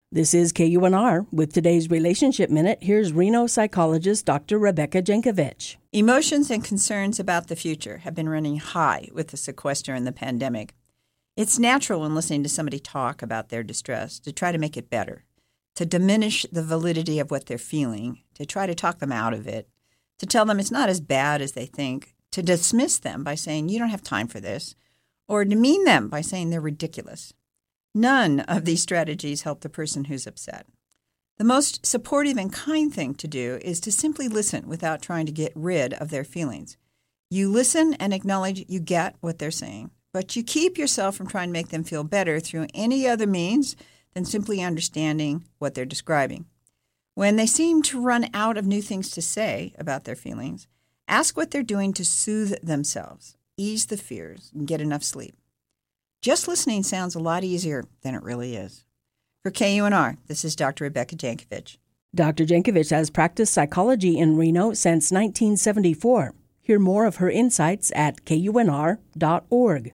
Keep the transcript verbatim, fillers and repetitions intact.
This is K U N R. With today's Relationship Minute, here's Reno psychologist Doctor Rebecca Jankovic. Emotions and concerns about the future have been running high with the sequester and the pandemic. It's natural when listening to somebody talk about their distress to try to make it better, to diminish the validity of what they're feeling, to try to talk them out of it, to tell them it's not as bad as they think, to dismiss them by saying, you don't have time for this, or demean them by saying they're ridiculous. None of these strategies help the person who's upset. The most supportive and kind thing to do is to simply listen without trying to get rid of their feelings. You listen and acknowledge you get what they're saying, but you keep yourself from trying to make them feel better through any other means than simply understanding what they're describing. When they seem to run out of new things to say about their feelings, ask what they're doing to soothe themselves, ease the fears, and get enough sleep. Just listening sounds a lot easier than it really is. For K U N R, this is Doctor Rebecca Jankovic. Doctor Jankovic has practiced psychology in Reno since nineteen seventy-four. Hear more of her insights at K U N R dot org.